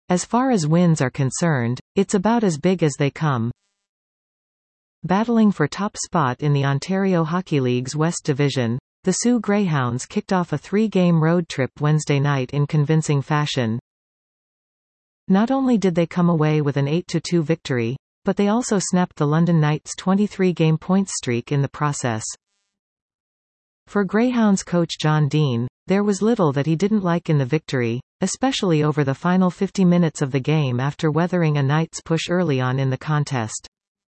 As far as wins are concerned, it's about as big as they come. Battling for top spot in the Ontario Hockey League's West Division, the Soo Greyhounds kicked off a 3-game road trip Wednesday night in convincing fashion. Not only did they come away with an 8-2 victory, but they also snapped the London Knights' 23-game points streak in the process. For Greyhounds coach John Dean, there was little that he didn't like in the victory, especially over the final 50 minutes of the game after weathering a Knights push early on in the contest.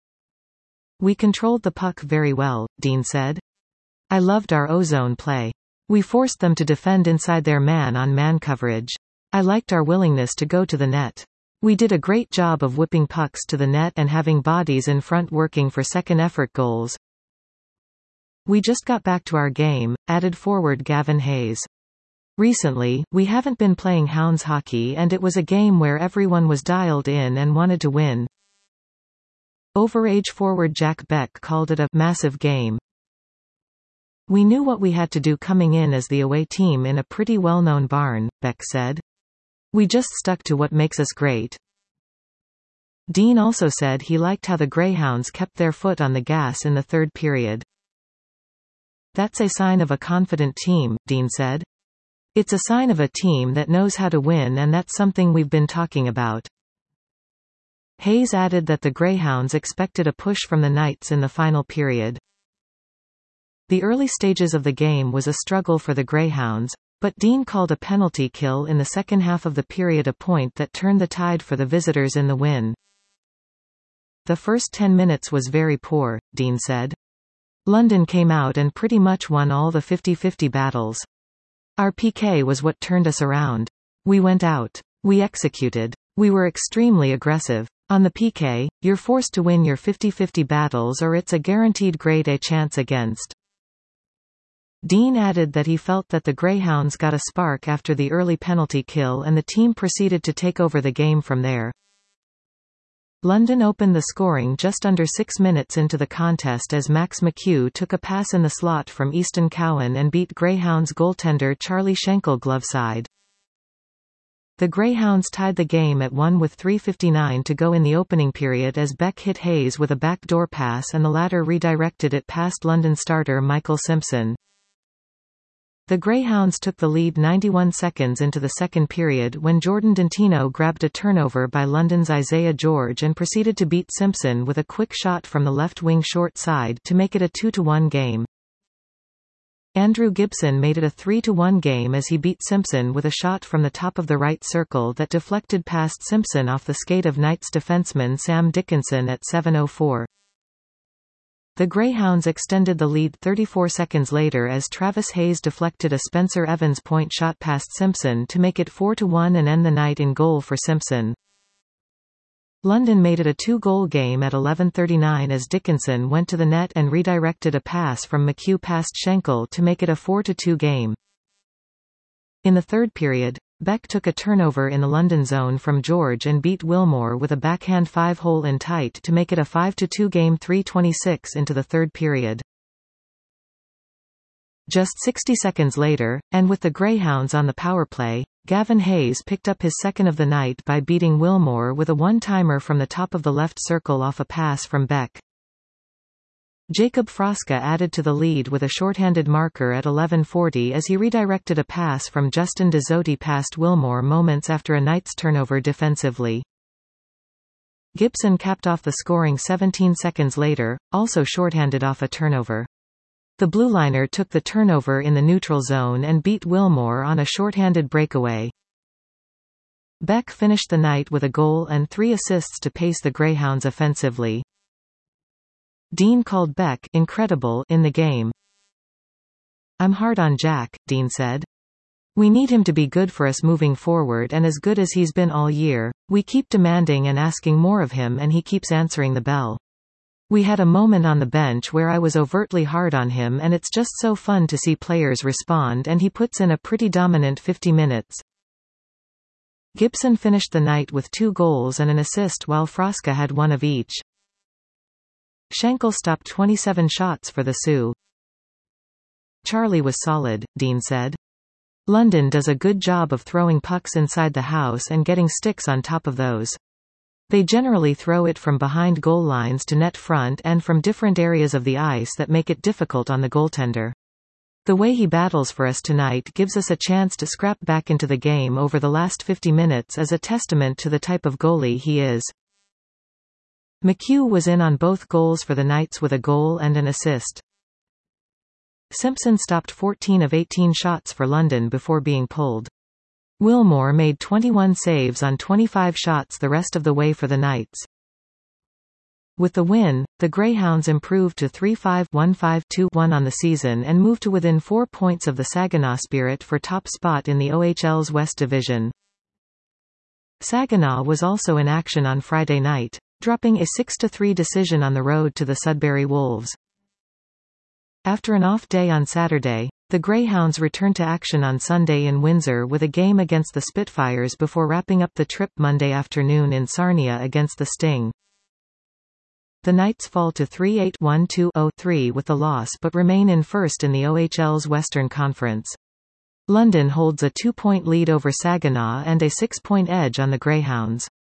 "We controlled the puck very well," Dean said. "I loved our O-zone play. We forced them to defend inside their man-on-man coverage. I liked our willingness to go to the net. We did a great job of whipping pucks to the net and having bodies in front working for second-effort goals. We just got back to our game," added forward Gavin Hayes. "Recently, we haven't been playing Hounds hockey and it was a game where everyone was dialed in and wanted to win." Overage forward Jack Beck called it a massive game. "We knew what we had to do coming in as the away team in a pretty well-known barn," Beck said. "We just stuck to what makes us great." Dean also said he liked how the Greyhounds kept their foot on the gas in the third period. "That's a sign of a confident team," Dean said. "It's a sign of a team that knows how to win and that's something we've been talking about." Hayes added that the Greyhounds expected a push from the Knights in the final period. The early stages of the game was a struggle for the Greyhounds, but Dean called a penalty kill in the second half of the period a point that turned the tide for the visitors in the win. "The first 10 minutes was very poor," Dean said. "London came out and pretty much won all the 50-50 battles. Our PK was what turned us around. We went out. We executed. We were extremely aggressive. On the PK, you're forced to win your 50-50 battles or it's a guaranteed grade A chance against." Dean added that he felt that the Greyhounds got a spark after the early penalty kill and the team proceeded to take over the game from there. London opened the scoring just under 6 minutes into the contest as Max McHugh took a pass in the slot from Easton Cowan and beat Greyhounds goaltender Charlie Schenkel gloveside. The Greyhounds tied the game at 1 with 3:59 to go in the opening period as Beck hit Hayes with a backdoor pass and the latter redirected it past London starter Michael Simpson. The Greyhounds took the lead 91 seconds into the second period when Jordan Dentino grabbed a turnover by London's Isaiah George and proceeded to beat Simpson with a quick shot from the left wing short side to make it a 2-1 game. Andrew Gibson made it a 3-1 game as he beat Simpson with a shot from the top of the right circle that deflected past Simpson off the skate of Knights defenseman Sam Dickinson at 7:04. The Greyhounds extended the lead 34 seconds later as Travis Hayes deflected a Spencer Evans point shot past Simpson to make it 4-1 and end the night in goal for Simpson. London made it a 2-goal game at 11:39 as Dickinson went to the net and redirected a pass from McHugh past Schenkel to make it a 4-2 game. In the third period, Beck took a turnover in the London zone from George and beat Wilmore with a backhand 5-hole in tight to make it a 5-2 game 3:26 into the third period. Just 60 seconds later, and with the Greyhounds on the power play, Gavin Hayes picked up his second of the night by beating Wilmore with a one-timer from the top of the left circle off a pass from Beck. Jacob Froska added to the lead with a shorthanded marker at 11:40 as he redirected a pass from Justin Dezotti past Wilmore moments after a Knights turnover defensively. Gibson capped off the scoring 17 seconds later, also shorthanded off a turnover. The blue liner took the turnover in the neutral zone and beat Wilmore on a shorthanded breakaway. Beck finished the night with a goal and 3 assists to pace the Greyhounds offensively. Dean called Beck incredible in the game. "I'm hard on Jack," Dean said. "We need him to be good for us moving forward and as good as he's been all year. We keep demanding and asking more of him and he keeps answering the bell. We had a moment on the bench where I was overtly hard on him and it's just so fun to see players respond and he puts in a pretty dominant 50 minutes. Gibson finished the night with 2 goals and an assist while Froska had 1 of each. Schenkel stopped 27 shots for the Sioux. "Charlie was solid," Dean said. London does a good job of throwing pucks inside the house and getting sticks on top of those. They generally throw it from behind goal lines to net front and from different areas of the ice that make it difficult on the goaltender. The way he battles for us tonight gives us a chance to scrap back into the game over the last 50 minutes as a testament to the type of goalie he is. McHugh was in on both goals for the Knights with a goal and an assist. Simpson stopped 14 of 18 shots for London before being pulled. Wilmore made 21 saves on 25 shots the rest of the way for the Knights. With the win, the Greyhounds improved to 3-5-1-5-2-1 on the season and moved to within 4 points of the Saginaw Spirit for top spot in the OHL's West Division. Saginaw was also in action on Friday night, dropping a 6-3 decision on the road to the Sudbury Wolves. After an off day on Saturday, the Greyhounds returned to action on Sunday in Windsor with a game against the Spitfires before wrapping up the trip Monday afternoon in Sarnia against the Sting. The Knights fall to 3-8-1-2-0-3 with the loss but remain in first in the OHL's Western Conference. London holds a 2-point lead over Saginaw and a 6-point edge on the Greyhounds.